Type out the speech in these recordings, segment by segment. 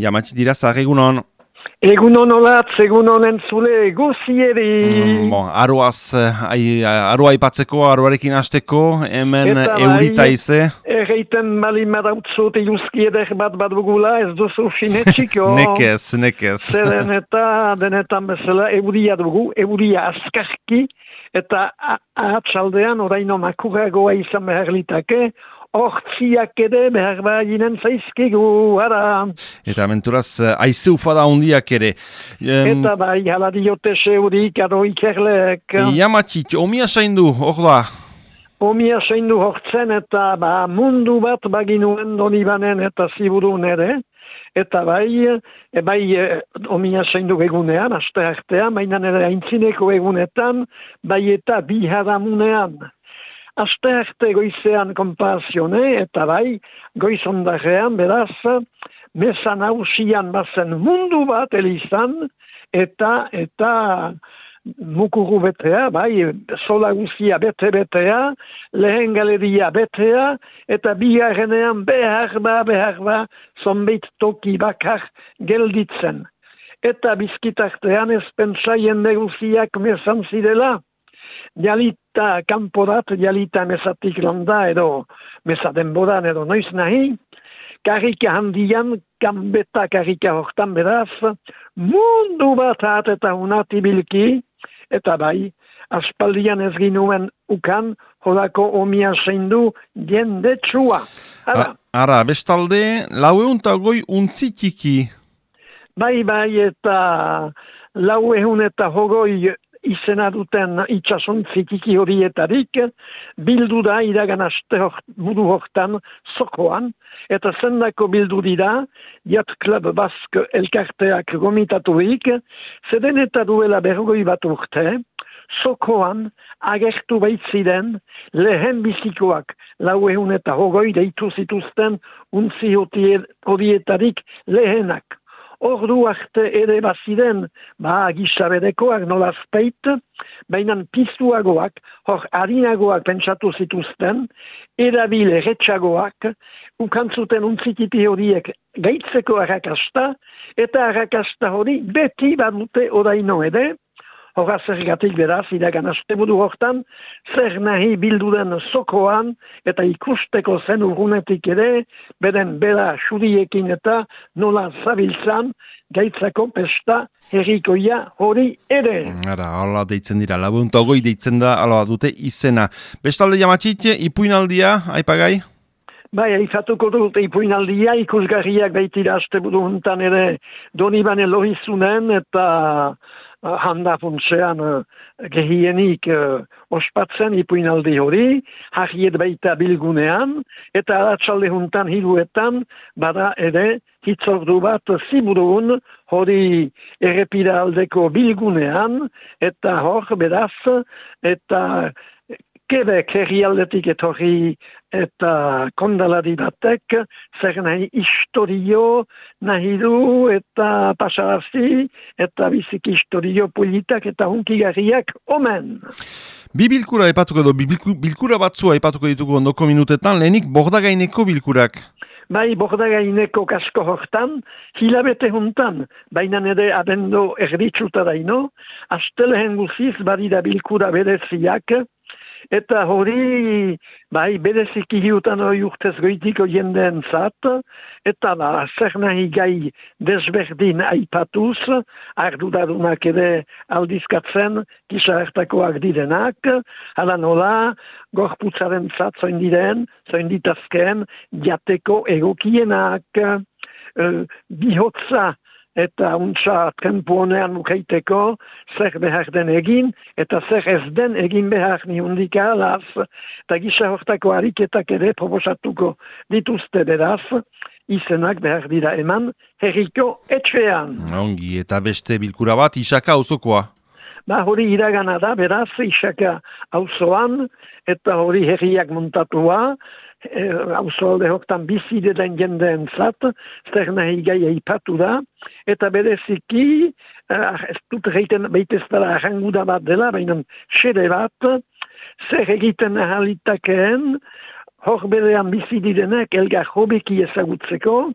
Jamatxi dira, zahar egunon. Egunon olatz, egunon entzule, guzieri. Arua aipatzeko, aruarekin hasteko, hemen eurita ize. Erreiten bali madautzut iluzki eder bat dugula, ez duzu sinetxiko. Nekez. Zeren eta denetan bezala euria dugu, euria azkarki, eta ahatsaldean oraino makuragoa izan behar litake, hortziak ere behar ginen zaizkigu, ara. Eta menturaz, aize ufada hundiak ere. Eta bai, hala diote seurik, ado ikerleek. Jamatxi, omia saindu, hor da? Omia saindu hortzen eta mundu bat baginuen Donibanen eta Ziburun ere. Eta bai, omia saindu egunean, aste artean, baina ere aintzineko egunetan, bai eta biharamunean. Aste arte goizean konpazione, eta bai, goizondarean, beraz, mesa nausian bazen mundu bat elizan, eta mukuru betea, bai, sola guzia bete-betea, lehen galeria betea, eta bigarrenean behar ba, zonbeit toki bakar gelditzen. Eta bizkitartean ez pentsa jende guziak mesan zirela, jalita kanporat, jalita mesatik landa edo mesa denboran edo noiz nahi, karrika handian, kanbeta karrika hortan beraz, mundu bat hat eta unati bilki, eta bai, aspaldian ez ginuen ukan, hodako omia seindu jende txua. Ara, bestalde, 400 untzitiki. Bai, eta 400 izena duten itxasontzik horietarik, bildu da iragan aste buru hortan Zokoan, eta zendako bildu dira, Yacht Club Basque elkarteak gomitatuik, zeden eta duela 40 bat urte, Zokoan agertu baitziren lehen bizikoak 420 deitu zituzten untzi horietarik lehenak. Ordu arte ere baziren, gisabedekoak nolazpeit, baina piztuagoak, hor harinagoak pentsatu zituzten, erabile retxagoak, ukantzuten untzitipi horiek gaitzeko arrakasta, eta arrakasta hori beti badute oraino ere, horra zergatik beraz, iragan asteburu hortan, zer nahi bilduden Zokoan, eta ikusteko zen urrunetik ere, beren bera xuriekin eta nola zabiltzan, gaitzako pesta herrikoia hori ere. Hala deitzen dira, 420 deitzen da, hala dute izena. Bestalde Jamatxit, ipuinaldia, aipagai? Bai, aipatuko dut ipuinaldia, ikusgarriak baitira asteburu hontan ere Donibane lohizunen eta handa funtsean gehienik ospatzen ipuinaldi hori, harriet baita bilgunean, eta aratsalde hontan hiruetan, bada ere hitzordu bat Ziburun hori errepira aldeko bilgunean, eta hor beraz, eta Quebec herrialdetik etorri eta kondalari batek, zer nahi historio nahi du eta pasarazi eta biziki historio politak eta hunkigarriak omen. Bi bilkura aipatuko edo, bilkura batzua aipatuko ditugu ondoko minutetan, lehenik Bordagaineko bilkurak. Bai, Bordagaineko kasko hortan, hilabete hontan, baina nire abendo erditsuta daino, astelehen guziz badira bilkura bereziak, eta hori, bereziki hiutan hori urtez goitiko jendeen zat, eta zer nahi gai desberdin aipatuz, arduradunak ere aldizkatzen, kisa hartakoak direnak, hala nola, gorputzaren zat zoin diren, zoin ditazken, jateko egokienak, bihotza, eta untsa tempo honean mukeiteko, zer behar den egin, eta zer ez den egin behar nihundik alaz, eta gisa hortako ariketak ere proposatuko dituzte beraz, izenak behar dira eman, herriko etxean. Ongi, eta beste bilkura bat, Isaka auzokoa. Hori iragana da, beraz, Isaka auzoan, eta hori herriak montatua, auzoalde hortan bizi den jendeen zat, zer nahi gai aipatu da, eta bereziki, ez dut reiten baiteztara arranguda bat dela, baina xede bat, zer egiten ahalitakeen, hor berean bizi direnek elgar hobeki ezagutzeko,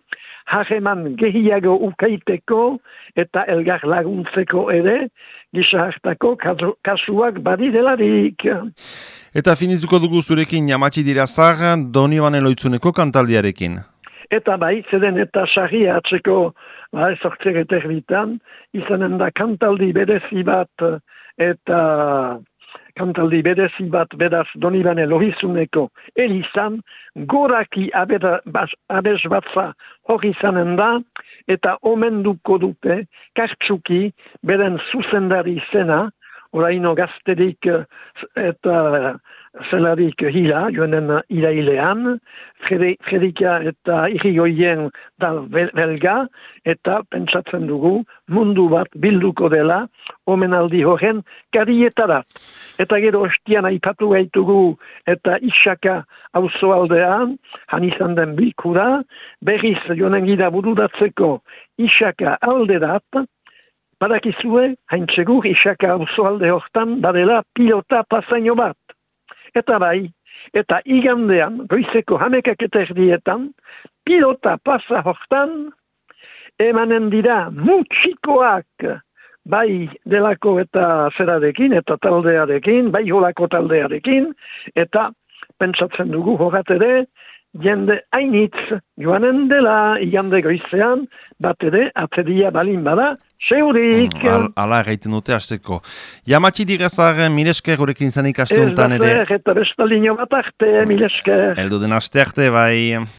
hageman gehiago ukaiteko eta elgar laguntzeko ere, gisa hartako kasuak badirelarik. Eta finituko dugu zurekin Jamatxi Dirazar, Donibane Loitzuneko kantaldiarekin. Eta bai, zeden eta sarria atzeko ezortzereter bitan, izanen da kantaldi berezi bat, eta kantaldi berezi bat beraz Donibane Loizuneko elizan, goraki abez batza hori izanen da, eta omenduko dute, kartsuki, beren zuzendari zena, oraino gazterik eta zelarik hila, joanen irailean, Fredika eta Irigoyen da belga, eta pentsatzen dugu mundu bat bilduko dela, omenaldi horren karietarat. Eta gero ostian aipatu gaitugu eta Isaka auzoaldean, han izan den bilkura, berriz joanen gira bururatzeko Isaka alderat, badakizue, hain txegur, Isaka auzoalde hortan badela pilota pasaino bat. Eta bai, eta igandean, goizeko 11:00 pilota pasa hortan, emanen dira mutxikoak, bai delako eta zerarekin, eta taldearekin, bai holako taldearekin, eta pentsatzen dugu horat ere, jende hainitz joanen dela, igande goizean, bat ere, atzedia balin bada, seurik. Ala egiten dute hasteko. Jamatxi Dirazar, milesker gurekin zanik aste honetan ere. Ez da zer, eta bestalino bat arte, milesker. Eldu den aste arte, bai.